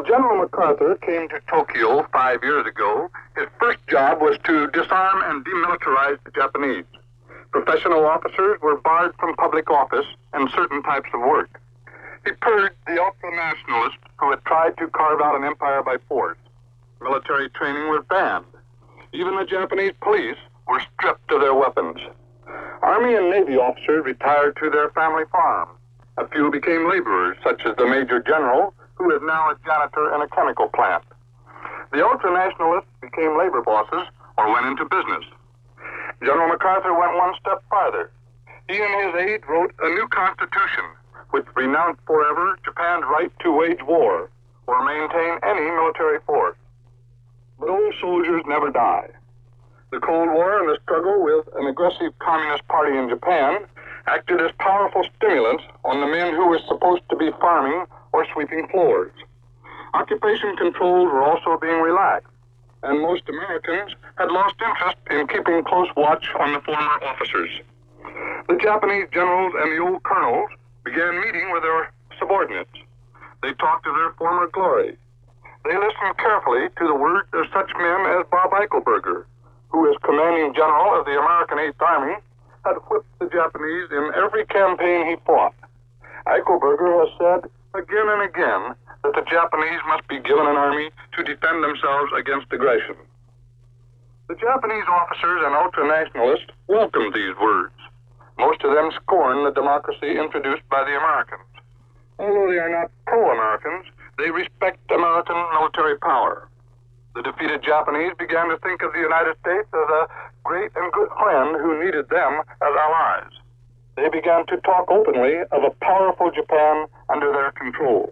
When General MacArthur came to Tokyo 5 years ago, his first job was to disarm and demilitarize the Japanese. Professional officers were barred from public office and certain types of work. He purged the ultra-nationalists who had tried to carve out an empire by force. Military training was banned. Even the Japanese police were stripped of their weapons. Army and Navy officers retired to their family farms. A few became laborers, such as the Major General, who is now a janitor in a chemical plant. The ultra-nationalists became labor bosses or went into business. General MacArthur went one step farther. He and his aide wrote a new constitution, which renounced forever Japan's right to wage war or maintain any military force. But old soldiers never die. The Cold War and the struggle with an aggressive Communist Party in Japan acted as powerful stimulants on the men who were supposed to be farming or sweeping floors. Occupation controls were also being relaxed, and most Americans had lost interest in keeping close watch on the former officers. The Japanese generals and the old colonels began meeting with their subordinates. They talked of their former glory. They listened carefully to the words of such men as Bob Eichelberger, who as commanding general of the American Eighth Army had whipped the Japanese in every campaign he fought. Eichelberger has said again and again that the Japanese must be given an army to defend themselves against aggression. The Japanese officers and ultra-nationalists welcomed these words. Most of them scorn the democracy introduced by the Americans. Although they are not pro-Americans, they respect American military power. The defeated Japanese began to think of the United States as a great and good friend who needed them as allies. They began to talk openly of a powerful Japan under their control.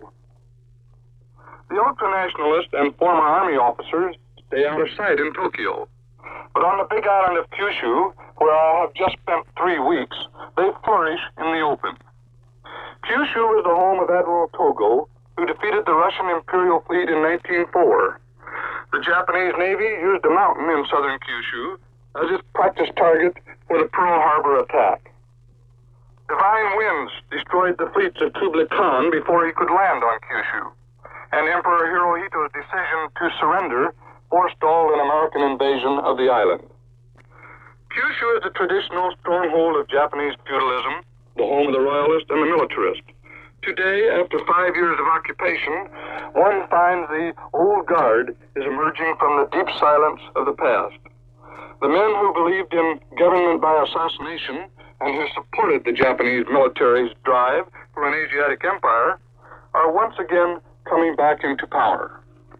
The ultra-nationalists and former army officers stay out of sight in Tokyo. But on the big island of Kyushu, where I have just spent 3 weeks, they flourish in the open. Kyushu is the home of Admiral Togo, who defeated the Russian Imperial Fleet in 1904. The Japanese Navy used a mountain in southern Kyushu as its practice target for the Pearl Harbor attack. Divine winds destroyed the fleets of Kublai Khan before he could land on Kyushu, and Emperor Hirohito's decision to surrender forestalled an American invasion of the island. Kyushu is the traditional stronghold of Japanese feudalism, the home of the royalist and the militarist. Today, after 5 years of occupation, one finds the old guard is emerging from the deep silence of the past. The men who believed in government by assassination and who supported the Japanese military's drive for an Asiatic empire are once again coming back into power.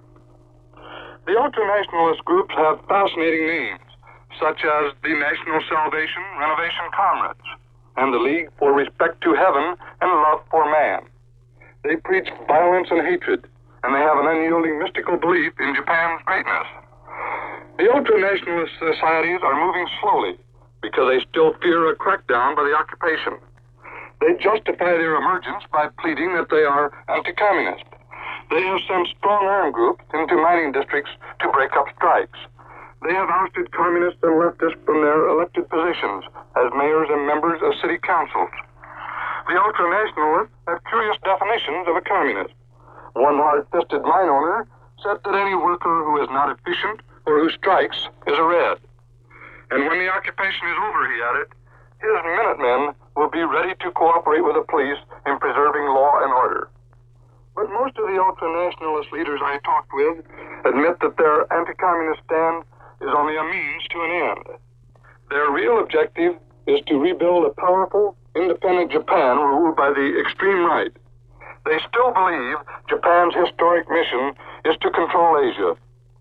The ultra-nationalist groups have fascinating names, such as the National Salvation Renovation Comrades and the League for Respect to Heaven and Love for Man. They preach violence and hatred, and they have an unyielding mystical belief in Japan's greatness. The ultra-nationalist societies are moving slowly because they still fear a crackdown by the occupation. They justify their emergence by pleading that they are anti-communist. They have sent strong armed groups into mining districts to break up strikes. They have ousted communists and leftists from their elected positions as mayors and members of city councils. The ultra-nationalists have curious definitions of a communist. One hard-fisted mine owner said that any worker who is not efficient or who strikes is a red. And when the occupation is over, he added, his Minutemen will be ready to cooperate with the police in preserving law and order. But most of the ultra-nationalist leaders I talked with admit that their anti-communist stand is only a means to an end. Their real objective is to rebuild a powerful, independent Japan ruled by the extreme right. They still believe Japan's historic mission is to control Asia.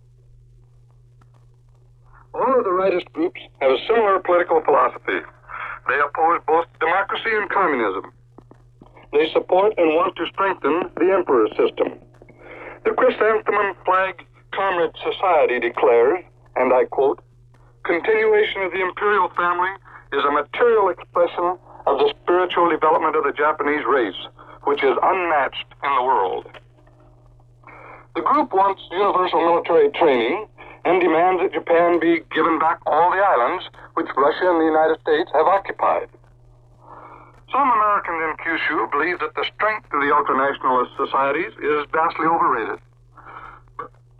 All of the rightist groups have a similar political philosophy. They oppose both democracy and communism. They support and want to strengthen the emperor system. The chrysanthemum flag Comrade Society declares, and I quote, continuation of the imperial family is a material expression of the spiritual development of the Japanese race, which is unmatched in the world. The group wants universal military training and demands that Japan be given back all the islands which Russia and the United States have occupied. Some Americans in Kyushu believe that the strength of the ultra-nationalist societies is vastly overrated.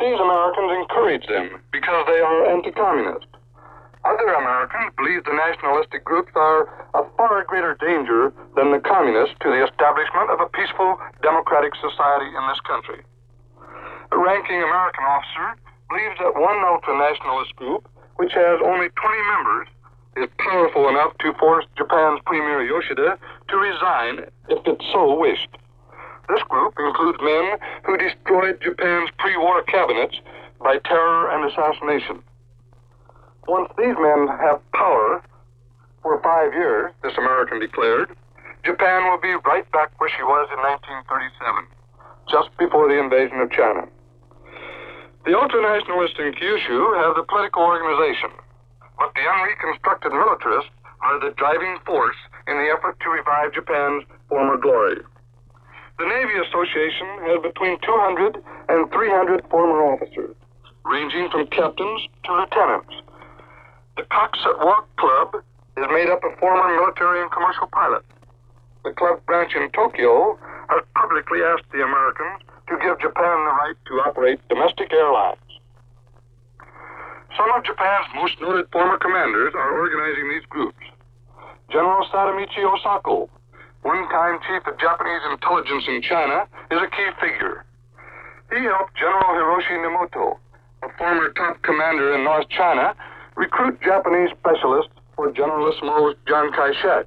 These Americans encourage them because they are anti-communist. Other Americans believe the nationalistic groups are a far greater danger than the communists to the establishment of a peaceful, democratic society in this country. A ranking American officer believes that one ultra-nationalist group, which has only 20 members, is powerful enough to force Japan's Premier Yoshida to resign if it so wished. This group includes men who destroyed Japan's pre-war cabinets by terror and assassination. Once these men have power for 5 years, this American declared, Japan will be right back where she was in 1937, just before the invasion of China. The ultranationalists in Kyushu have the political organization, but the unreconstructed militarists are the driving force in the effort to revive Japan's former glory. The Navy Association has between 200 and 300 former officers, ranging from captains to lieutenants. The Cox at Walk Club is made up of former military and commercial pilots. The club branch in Tokyo has publicly asked the Americans to give Japan the right to operate domestic airlines. Some of Japan's most noted former commanders are organizing these groups. General Sadamichi Osako, one-time chief of Japanese intelligence in China, is a key figure. He helped General Hiroshi Nemoto, a former top commander in North China, recruit Japanese specialists for Generalissimo Chiang Kai-shek.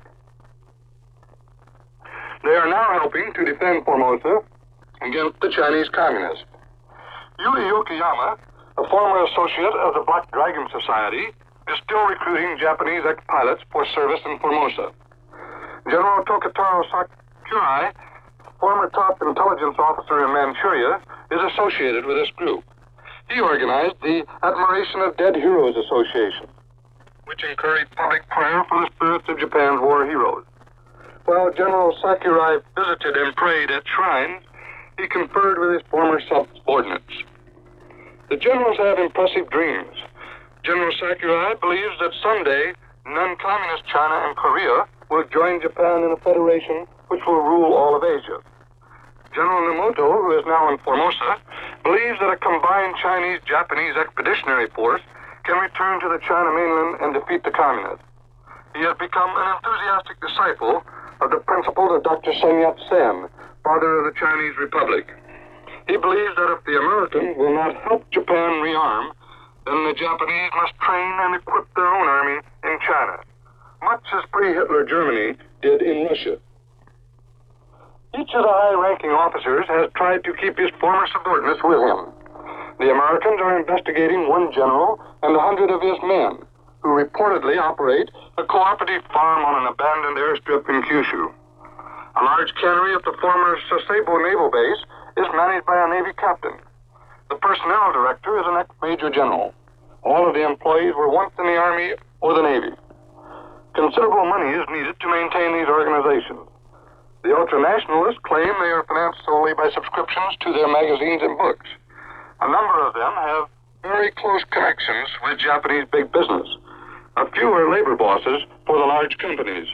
They are now helping to defend Formosa against the Chinese communists. Yui Yokoyama, a former associate of the Black Dragon Society, is still recruiting Japanese ex-pilots for service in Formosa. General Tokataro Sakurai, former top intelligence officer in Manchuria, is associated with this group. He organized the Admiration of Dead Heroes Association, which encouraged public prayer for the spirits of Japan's war heroes. While General Sakurai visited and prayed at shrines, he conferred with his former subordinates. The generals have impressive dreams. General Sakurai believes that someday non-communist China and Korea will join Japan in a federation which will rule all of Asia. General Nemoto, who is now in Formosa, believes that a combined Chinese-Japanese expeditionary force can return to the China mainland and defeat the communists. He has become an enthusiastic disciple of the principles of Dr. Sun Yat-sen, father of the Chinese Republic. He believes that if the Americans will not help Japan rearm, then the Japanese must train and equip their own army in China, much as pre-Hitler Germany did in Russia. Each of the high-ranking officers has tried to keep his former subordinates with him. The Americans are investigating one general and 100 of his men, who reportedly operate a cooperative farm on an abandoned airstrip in Kyushu. A large cannery at the former Sasebo Naval Base is managed by a Navy captain. The personnel director is an ex-major general. All of the employees were once in the Army or the Navy. Considerable money is needed to maintain these organizations. The ultranationalists claim they are financed solely by subscriptions to their magazines and books. A number of them have very close connections with Japanese big business. A few are labor bosses for the large companies.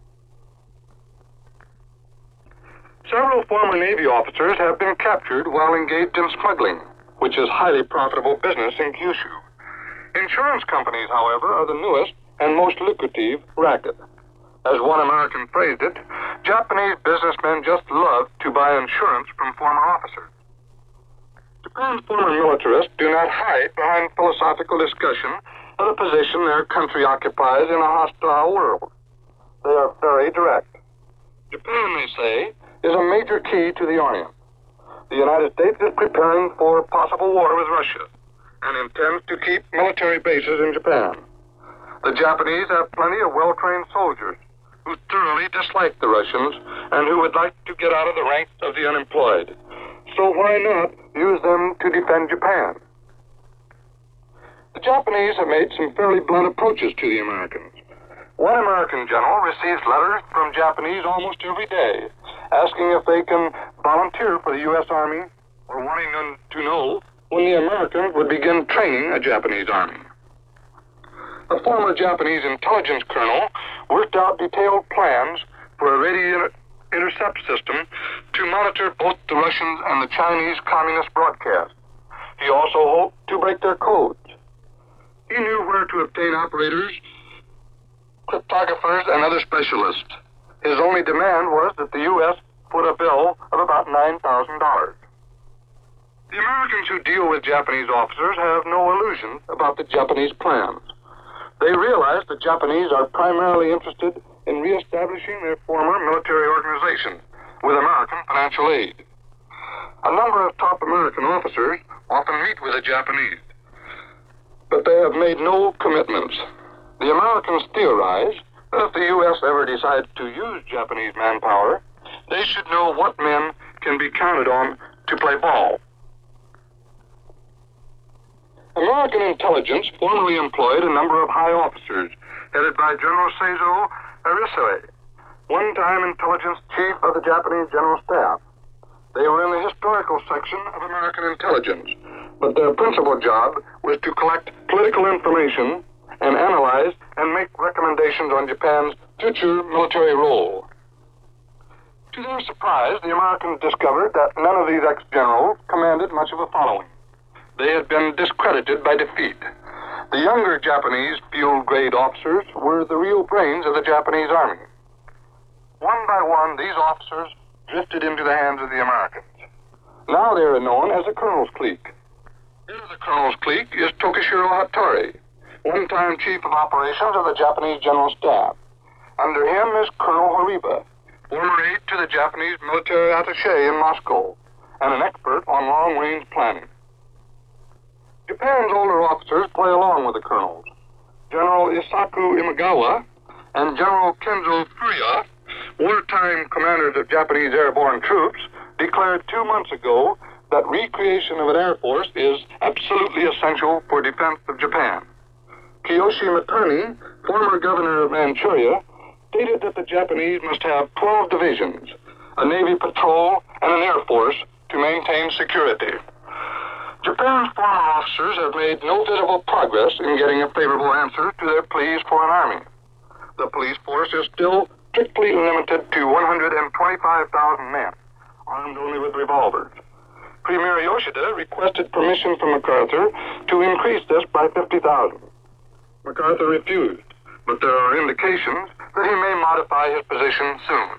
Several former Navy officers have been captured while engaged in smuggling, which is highly profitable business in Kyushu. Insurance companies, however, are the newest and most lucrative racket. As one American phrased it, Japanese businessmen just love to buy insurance from former officers. Japan's former militarists do not hide behind philosophical discussion of the position their country occupies in a hostile world. They are very direct. Japan, they say, is a major key to the Orient. The United States is preparing for possible war with Russia and intends to keep military bases in Japan. The Japanese have plenty of well-trained soldiers who thoroughly dislike the Russians and who would like to get out of the ranks of the unemployed. So why not use them to defend Japan? The Japanese have made some fairly blunt approaches to the Americans. One American general receives letters from Japanese almost every day, asking if they can volunteer for the U.S. Army or wanting them to know when the Americans would begin training a Japanese army. A former Japanese intelligence colonel worked out detailed plans for a radio intercept system to monitor both the Russians and the Chinese communist broadcasts. He also hoped to break their codes. He knew where to obtain operators, cryptographers, and other specialists. His only demand was that the U.S. put a bill of about $9,000. The Americans who deal with Japanese officers have no illusions about the Japanese plans. They realize the Japanese are primarily interested in reestablishing their former military organization with American financial aid. A number of top American officers often meet with the Japanese, but they have made no commitments. The Americans theorize that if the U.S. ever decides to use Japanese manpower, they should know what men can be counted on to play ball. American intelligence formerly employed a number of high officers, headed by General Seizo Arisue, one-time intelligence chief of the Japanese General Staff. They were in the historical section of American intelligence, but their principal job was to collect political information and analyze and make recommendations on Japan's future military role. To their surprise, the Americans discovered that none of these ex-generals commanded much of a following. They had been discredited by defeat. The younger Japanese field-grade officers were the real brains of the Japanese army. One by one, these officers drifted into the hands of the Americans. Now they are known as the Colonel's Clique. Head of the Colonel's Clique is Tokishiro Hattori, one-time chief of operations of the Japanese General Staff. Under him is Colonel Horiba, former aide to the Japanese military attaché in Moscow, and an expert on long-range planning. Japan's older officers play along with the colonels. General Isaku Imagawa and General Kenzo Furuya, wartime commanders of Japanese airborne troops, declared 2 months ago that recreation of an air force is absolutely essential for defense of Japan. Kiyoshi Matani, former governor of Manchuria, stated that the Japanese must have 12 divisions, a Navy patrol, and an air force to maintain security. Japan's former officers have made no visible progress in getting a favorable answer to their pleas for an army. The police force is still strictly limited to 125,000 men, armed only with revolvers. Premier Yoshida requested permission from MacArthur to increase this by 50,000. MacArthur refused, but there are indications that he may modify his position soon.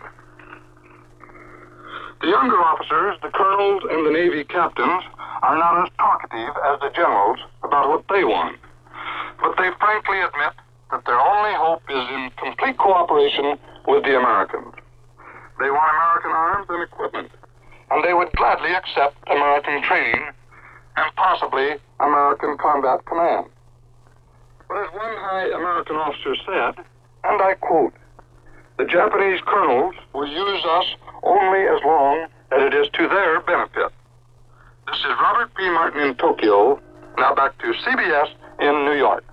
The younger officers, the colonels and the Navy captains, are not as talkative as the generals about what they want. But they frankly admit that their only hope is in complete cooperation with the Americans. They want American arms and equipment, and they would gladly accept American training and possibly American combat command. But as one high American officer said, and I quote, "The Japanese colonels will use us only as long as it is to their benefit." This is Robert P. Martin in Tokyo. Now back to CBS in New York.